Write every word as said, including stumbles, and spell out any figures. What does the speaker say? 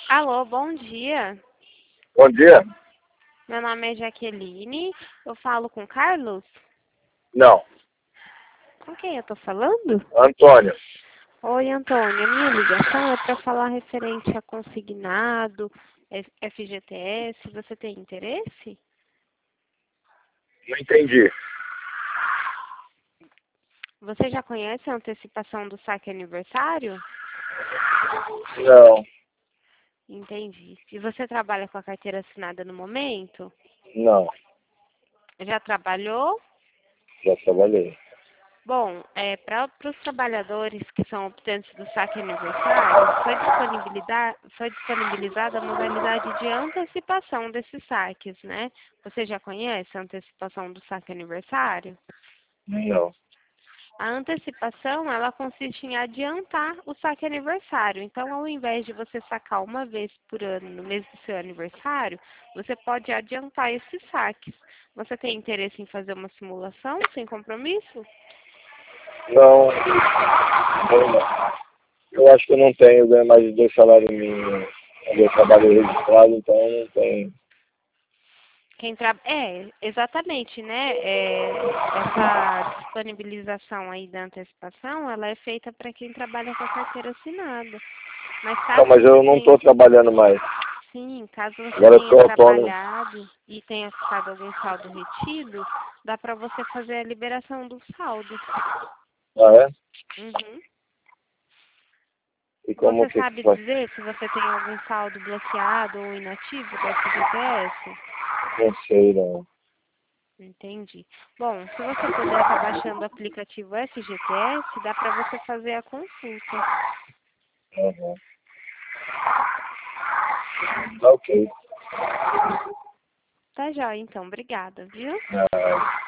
Alô, bom dia. Bom dia. Meu nome é Jaqueline. Eu falo com Carlos? Não. Com quem eu tô falando? Antônio. Oi, Antônio. A minha ligação é para falar referente a consignado, F- F G T S. Você tem interesse? Não entendi. Você já conhece a antecipação do saque aniversário? Não. Entendi. E você trabalha com a carteira assinada no momento? Não. Já trabalhou? Já trabalhei. Bom, é, para os trabalhadores que são optantes do saque aniversário, foi, disponibilida- foi disponibilizada a modalidade de antecipação desses saques, né? Você já conhece a antecipação do saque aniversário? Não. A antecipação, ela consiste em adiantar o saque aniversário. Então, ao invés de você sacar uma vez por ano no mês do seu aniversário, você pode adiantar esses saques. Você tem interesse em fazer uma simulação sem compromisso? Não. Não. Eu acho que eu não tenho. Eu ganho mais de dois salários mínimos. Eu trabalho registrado, então eu não tenho. Quem tra... É, exatamente, né? É, essa disponibilização aí da antecipação, ela é feita para quem trabalha com a carteira assinada. Mas Não, caso mas você eu não tenha, estou trabalhando mais. sim, caso você Agora eu tenha sou autônomo. trabalhado e tenha ficado algum saldo retido, dá para você fazer a liberação do saldo. Ah, é? Uhum. E como Você que sabe que faz? dizer se você tem algum saldo bloqueado ou inativo do F G T S? Não sei, não. Entendi. Bom, se você puder estar baixando o aplicativo F G T S, dá para você fazer a consulta. Uhum. Tá ok. Tá, joia, então. Obrigada, viu? Ah,